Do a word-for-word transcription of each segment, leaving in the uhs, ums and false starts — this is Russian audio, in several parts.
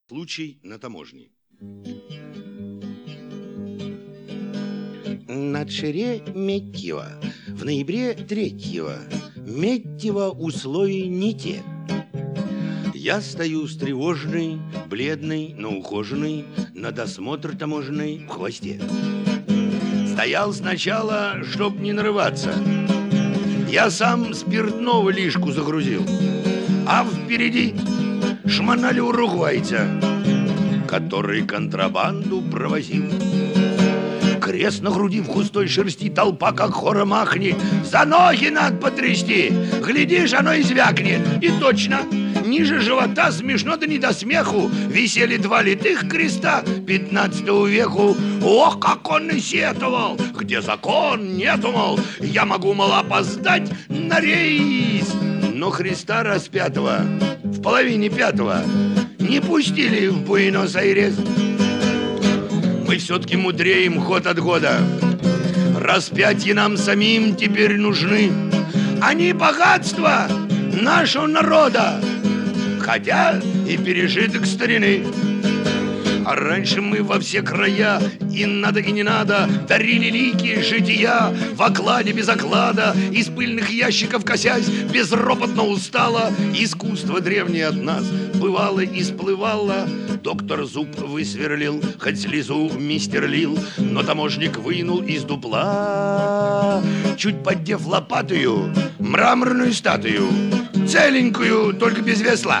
Случай на таможне. На Шереметьево в ноябре третьего Медьево условия не те. Я стою встревоженный, бледный, но ухоженный, на досмотр таможенный в хвосте. Стоял сначала, чтоб не нарываться. Я сам спиртного лишку загрузил, а впереди шмонали уругвайца, который контрабанду провозил. Крест на груди в густой шерсти, толпа как хором ахнет. За ноги надо потрясти, глядишь, оно и звякнет. И точно, ниже живота смешно да не до смеху висели два литых креста пятнадцатого веку. Ох, как он и сетовал, где закон нету, мол, я могу, мол, опоздать на рейс. Но Христа распятого в половине пятого не пустили в Буэнос-Айрес. Мы все-таки мудреем год от года. Распятие нам самим теперь нужны. Они богатство нашего народа, хотя и пережиток старины. А раньше мы во все края, и надо, и не надо, дарили лики жития в окладе без оклада, из пыльных ящиков косясь, безропотно устало. Искусство древнее от нас бывало и сплывало. Доктор зуб высверлил, хоть слезу мистер лил, но таможник вынул из дупла, чуть поддев лопатою, мраморную статую, целенькую, только без весла.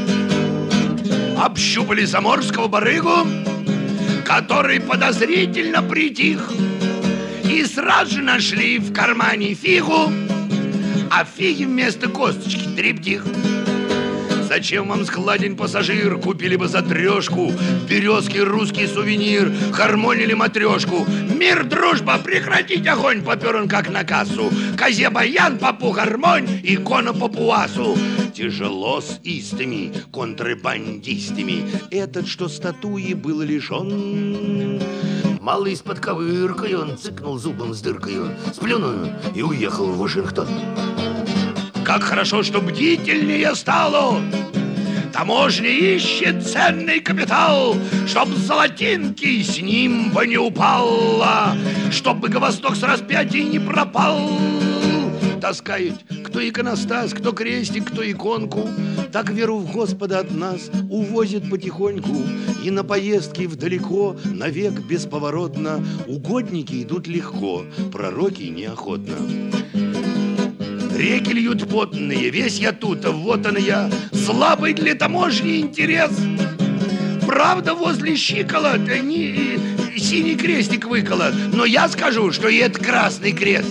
Общупали заморского барыгу, который подозрительно притих, и сразу же нашли в кармане фигу, а фиги вместо косточки трептих. Зачем вам складен пассажир? Купили бы за трешку в березке русский сувенир, хармонили матрешку. Мир, дружба, прекратить огонь, попер он как на кассу. Козе баян, попу гармонь, икона папуасу. Тяжело с истыми контрабандистами этот, что статуи был лишен. Малый из-под ковыркой он цыкнул зубом с дыркою, сплюнул и уехал в Вашингтон. Как хорошо, что бдительнее стало. Таможня ищет ценный капитал, чтоб золотинки с ним бы не упало, чтоб Богосток с распятия не пропал. Таскают кто иконостас, кто крестик, кто иконку. Так веру в Господа от нас увозят потихоньку. И на поездки вдалеко, навек бесповоротно, угодники идут легко, пророки неохотно. Реки льют потные, весь я тут, вот он я, слабый для таможни интерес. Правда, возле щиколот не, синий крестик выколот, но я скажу, что и это красный крест.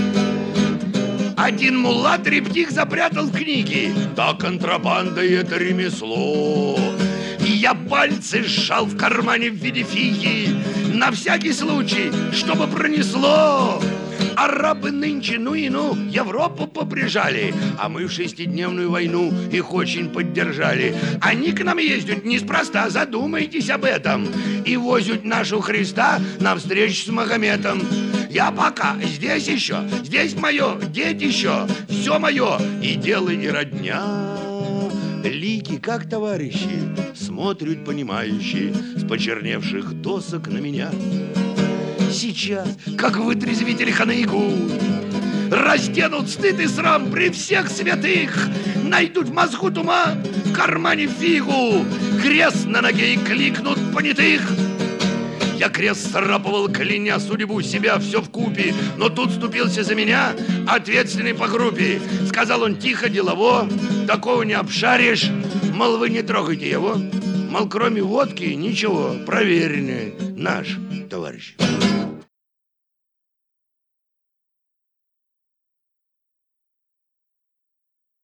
Один мулла трептих запрятал в книге, да контрабанда — это ремесло. И я пальцы сжал в кармане в виде фиги, на всякий случай, чтобы пронесло. Арабы нынче, ну и ну, Европу поприжали, а мы в шестидневную войну их очень поддержали. Они к нам ездят неспроста, задумайтесь об этом, и возят нашу Христа навстречу с Магометом. Я пока здесь еще, здесь мое, детище, все мое, и дело, и родня. Лики, как товарищи, смотрят понимающие с почерневших досок на меня. Сейчас, как вытрезвитель Ханаигу, разденут стыд и срам при всех святых, найдут в мозгу тума, в кармане фигу, крест на ноге и кликнут понятых. Я крест срапывал, кляня судьбу себя все вкупе, но тут вступился за меня ответственный по группе. Сказал он тихо, делово, такого не обшаришь, мол, вы не трогайте его, мол, кроме водки ничего, проверенный наш товарищ.